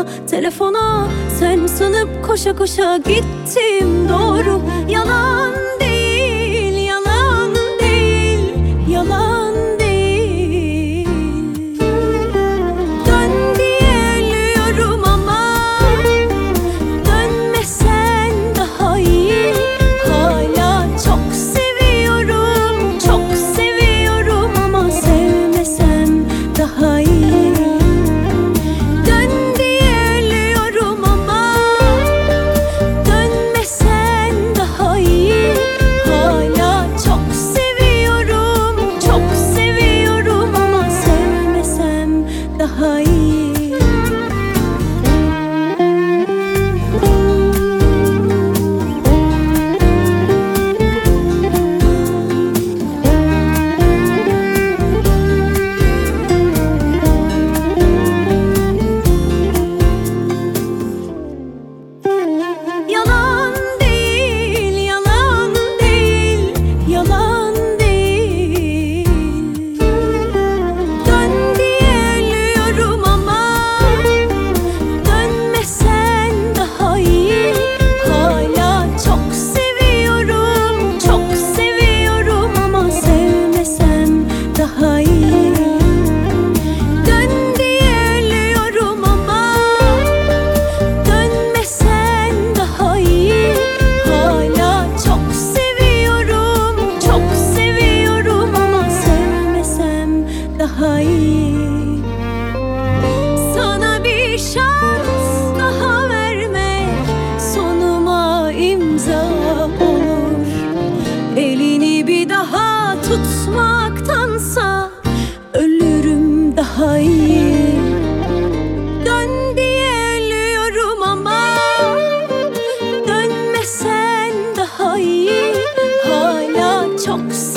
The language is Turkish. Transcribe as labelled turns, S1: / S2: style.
S1: yanına, telefona sen sanıp koşa koşa gittim doğru. Yalan değil, yalan değil, yalan değil. Dön diye ölüyorum ama dönmesen daha iyi. Hala çok seviyorum, çok seviyorum ama sevmesem daha iyi. Dön diye ölüyorum ama dönmesen daha iyi. Hala çok seviyorum, çok seviyorum ama sevmesem daha iyi. Yalan değil, yalan değil, yalan değil. Dön diye ölüyorum ama dönmesen daha iyi. Hala çok seviyorum, çok seviyorum ama sevmesem daha iyi. Dön diye ölüyorum ama dönmesen daha iyi. Hala çok seviyorum, çok seviyorum ama sevmesem daha iyi. Sana bir şans daha vermek sonuma imza olur. Elini bir daha tutmaktansa ölürüm daha iyi. Dön diye ölüyorum ama dönmesen daha iyi. Hala çok